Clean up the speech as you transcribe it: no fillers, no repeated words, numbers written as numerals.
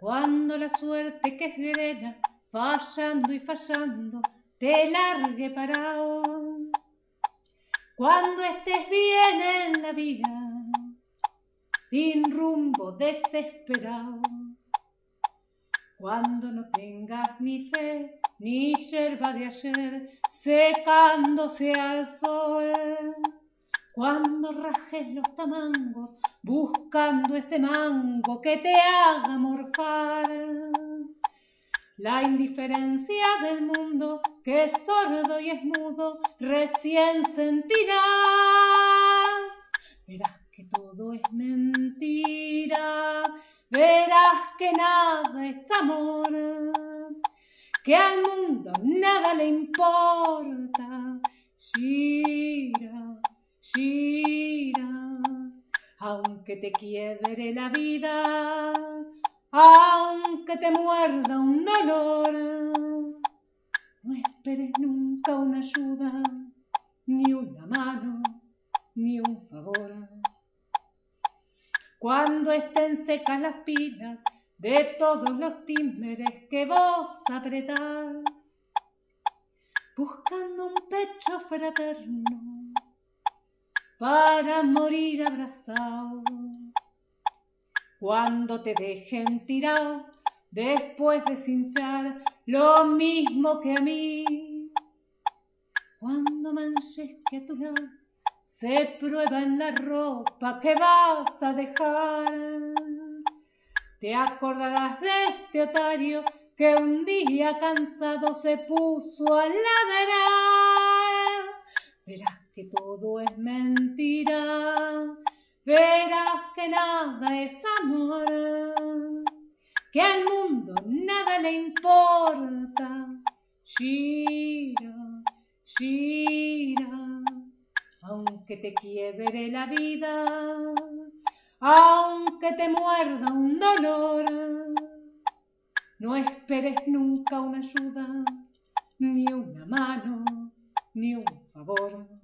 Cuando la suerte que es grena, fallando y fallando, te largue parado. Cuando estés bien en la vida, sin rumbo, desesperado. Cuando no tengas ni fe, ni yerba de ayer, secándose al sol. Cuando rajes los tamangos, buscando ese mango que te haga morfar. La indiferencia del mundo, que es sordo y es mudo, recién sentirás. Verás que todo es mentira, verás que nada es amor, que al mundo nada le importa. Shira, Shira, aunque te quiebre la vida, aunque te muerda un dolor, no esperes nunca una ayuda, ni una mano, ni un favor. Cuando estén secas las pilas de todos los tímeres que vos apretás, buscando un pecho fraterno para morir abrazado. Cuando te dejen tirado después de cinchar lo mismo que a mí, cuando manches que a tu lado se prueba en la ropa que vas a dejar, te acordarás de este otario que un día cansado se puso a ladrar. Verás que todo es mentira, verás que nada es amor, que al mundo nada le importa. Shira, Shira, aunque te quiebre la vida, aunque te muerda un dolor, no esperes nunca una ayuda, ni una mano, ni un favor.